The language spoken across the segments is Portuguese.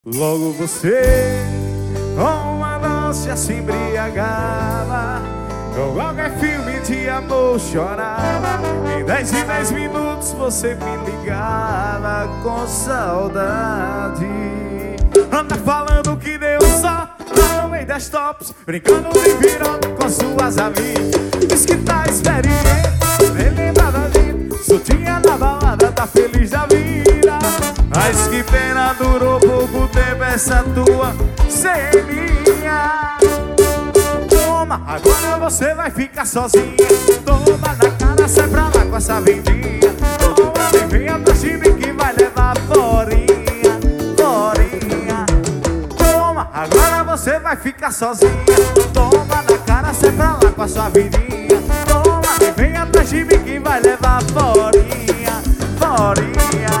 Logo você, com uma noite se embriagava, com qualquer filme de amor chorava. Em 10 em 10 minutos você me ligava com saudade. Anda falando que deu sorte lá no meio das tops, brincando de virando com suas amigas. Diz que tá experiente, nem lembra da gente, soltinha na balada, tá feliz da vida. Mas que pena, durou pouco tempo essa tua ceninha. Toma, agora você vai ficar sozinha. Toma na cara, sai pra lá com essa vendinha. Toma, vem atrás de mim que vai levar forinha, forinha. Toma, agora você vai ficar sozinha. Toma na cara, sai pra lá com a sua vendinha. Toma, vem atrás de mim que vai levar forinha, forinha.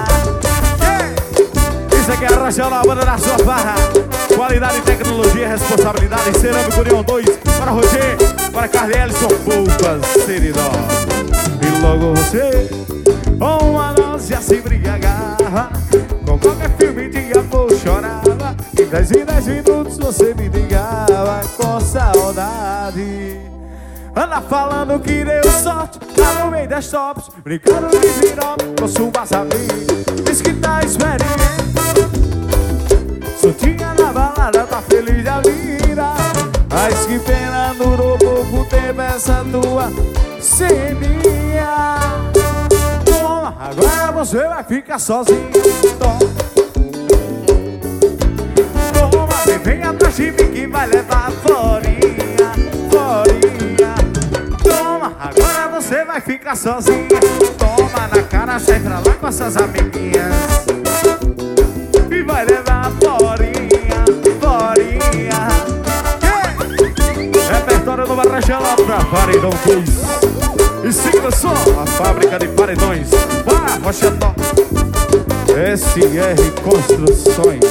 Isso aqui é a Regional Banda da sua barra. Qualidade, tecnologia, responsabilidade. Cerâmico União 2 para Roger, para Carlelson, poucas seridó. E logo você, com uma noite se embriagava, com qualquer filme de amor chorava. Em 10 em 10 minutos você me ligava com saudade. Anda falando que deu sorte lá no meio das tops, brincando de viró com suas amigas. Diz que tá experiente, soltinha na balada, tá feliz da vida. Mas que pena, durou pouco tempo essa tua ceninha. Toma, agora você vai ficar sozinha. Toma, toma, vem atrás de mim que vai levar florinha, florinha. Toma, agora você vai ficar sozinha. Toma na cara, sai pra lá com essas amiguinhas e vai levar florinha, florinha. Repertório do Regional pra Paredão 2. E siga só a fábrica de paredões. Vá, Rochadó, SR Construções.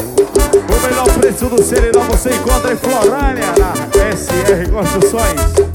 O melhor preço do Seridó você encontra em Florânia, na SR Construções.